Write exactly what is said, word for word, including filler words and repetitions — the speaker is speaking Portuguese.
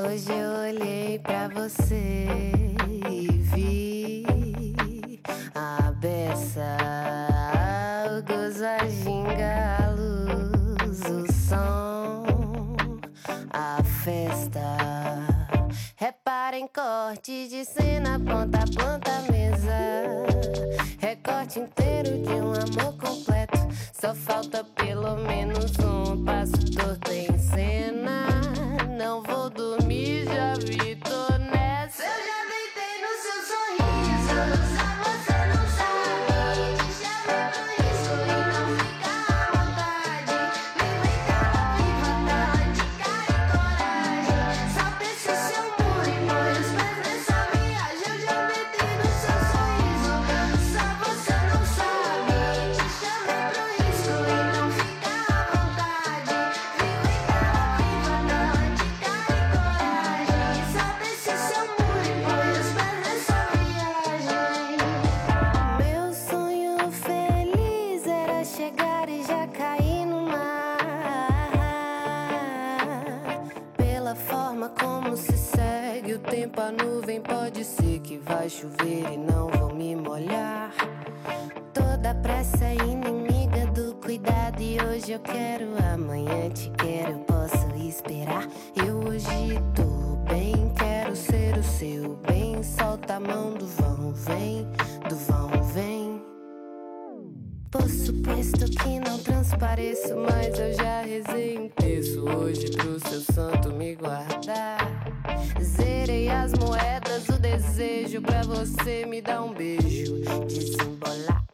Hoje eu olhei pra você e vi a beça, o gozo, a ginga, a luz, o som, a festa. Reparem, corte de cena, ponta a ponta, mesa. Recorte inteiro de um amor completo. Só falta pelo menos um passo torto em cena. Não vou dormir, já vi, tô nessa. Eu já deitei no seu sorriso, só você não sabe. Te chamei pro risco e não fica à vontade. Me inventava viva, tela de cara e coragem. Salta esse seu muro e põe os pés nessa viagem. Eu já deitei no seu sorriso, só você não sabe. Te chamei pro risco e não fica à vontade. Me inventava viva, tela de cara e coragem. Salta esse seu muro e põe os pés nessa viagem. Meu sonho feliz era chegar e já cair no mar. Pela forma como se segue o tempo, a nuvem pode ser que vai chover e não vou me molhar. Toda pressa é inimiga do cuidado e hoje eu quero, amanhã te quero, eu posso esperar. Eu hoje tô bem, quero ser o seu bem. Solta a mão do vão, vem, do vão, vem. Por suposto que não transpareço, mas eu já rezei um terço hoje pro seu santo me guardar. Zerei as moedas, o desejo pra você me dar um beijo, desembolar.